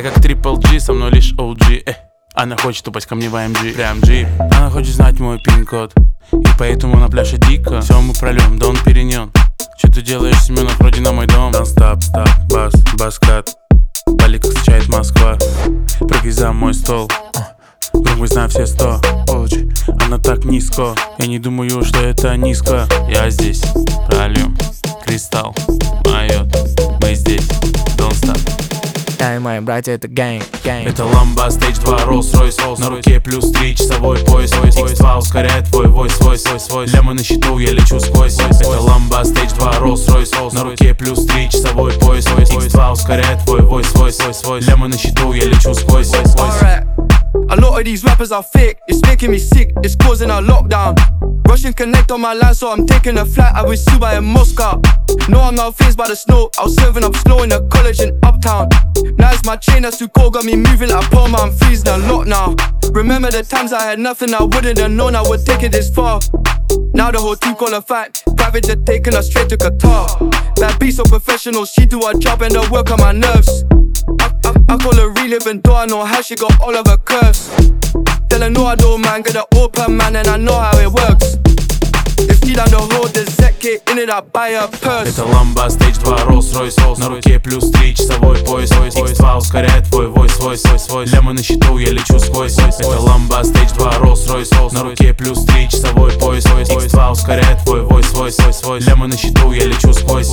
Я как Triple G, со мной лишь OG. Она хочет упасть ко мне в AMG, прям джип. Она хочет знать мой пин-код, и поэтому на пляже дико. Все мы прольем, Дон Периньон. Че ты делаешь, Семенов, вроде на мой дом? Стоп, бас, баскат. Пали, как встречает Москва. Прыгай за мой стол. Громкость на все 100. Она так низко. Я не думаю, что это низко. Я здесь, прольем кристалл, майот. Мы здесь, don't stop. Я и мои братья, это гэнг. Это ламба, стейдж 2, Rolls-Royce. На руке плюс 3, часовой пояс. X2 ускоряет твой войс. Лямы на счету, я лечу сквозь. Это ламба, стейдж 2, Rolls-Royce. На руке плюс 3, часовой пояс. X2 ускоряет твой войс. Лямы на счету, я лечу сквозь. A lot of these rappers are fake, it's making me sick, it's causing a lockdown. Russian connect on my line, so I'm taking a flight. I was Suba in Moscow. No, I'm not fazed by the snow. I was serving up slow in the college in Uptown. Now it's my chain that's too cold, got me moving like Palmer. I'm freezing a lot now. Remember the times I had nothing, I wouldn't have known I would take it this far. Now the whole team call a fight. Private jet taking us straight to Qatar. That beat so professional, she do her job and the work on my nerves. I call her reliving, though I know how she got all of her curves. Tell her no I don't man, get her open man and I know how it works. If she down the road, the Zek in it, I buy her purse. Это ламба, стейдж 2, Rolls-Royce. На руке плюс 3, часовой пояс. X2 ускоряет твой войс. Лямы на счету, я лечу сквозь. Это ламба, стейдж 2, Rolls-Royce. На руке плюс 3, часовой пояс. X2 ускоряет твой войс. Лямы на счету, я лечу сквозь.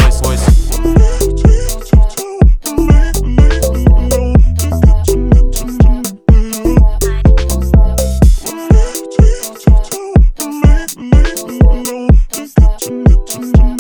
Thank you.